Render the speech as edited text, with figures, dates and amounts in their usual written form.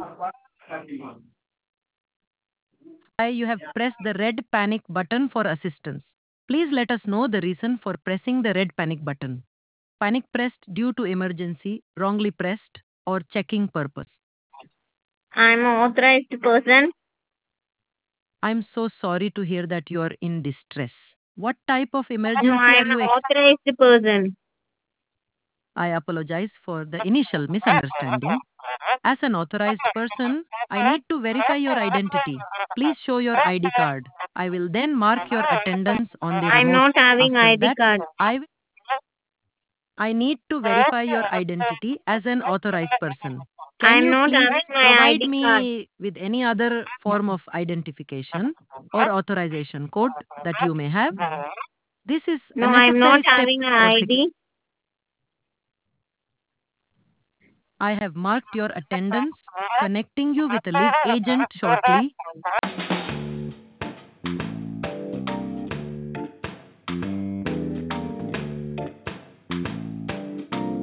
Why you have pressed the red panic button for assistance. Please let us know the reason for pressing the red panic button. Panic pressed due to emergency, wrongly pressed, or checking purpose. I'm an authorized person. I'm so sorry to hear that you are in distress. What type of No, emergency I'm are an you authorized person. I apologize for the initial misunderstanding. As an authorized person, I need to verify your identity. Please show your ID card. I will then mark your attendance on the I'm remote. not having After ID that, card. I will I need to verify your identity as an authorized person. Can I'm you not please having my provide ID card. me with any other form of identification or authorization code that you may have? This is a No, I'm not necessary step having an for security. ID. I have marked your attendance, connecting you with a live agent shortly.